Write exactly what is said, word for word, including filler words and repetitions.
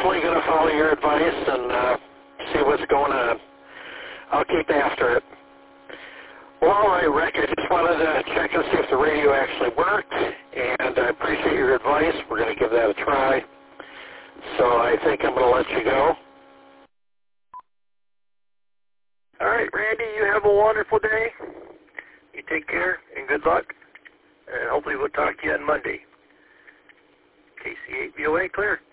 definitely going to follow your advice and uh, see what's going on. I'll keep after it. Well, all right, Rick, I just wanted to check and see if the radio actually worked, and I appreciate your advice. We're going to give that a try. So I think I'm going to let you go. All right, Randy, you have a wonderful day. You take care and good luck. And hopefully we'll talk to you on Monday. K C eight V O A clear.